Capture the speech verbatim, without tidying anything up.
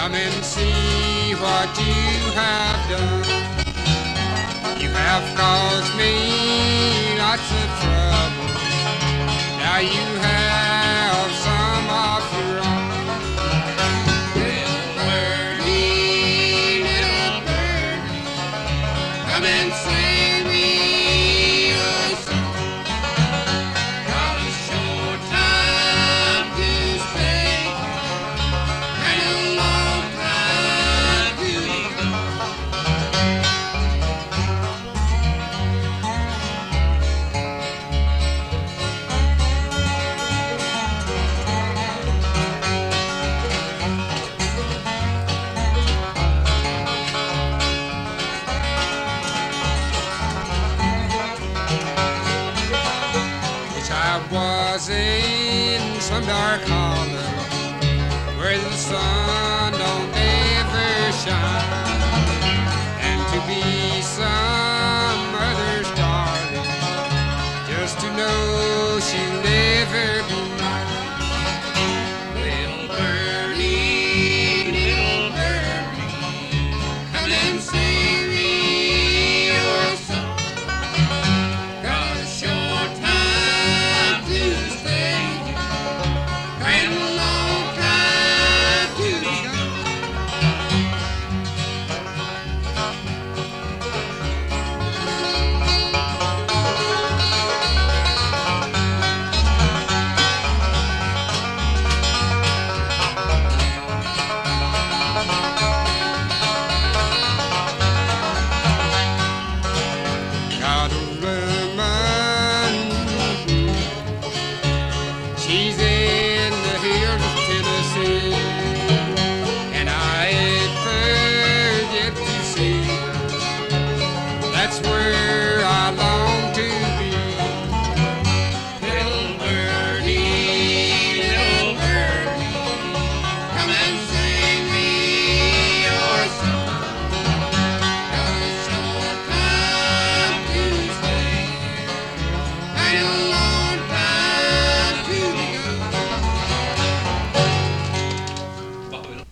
Come and see what you have done. You have caused me lots of trouble. Now you have some of your own. Little birdie, little birdie, come and sing me a song. Got a short time to stay and a long time to go. Wish I was in some dark hollow where the sun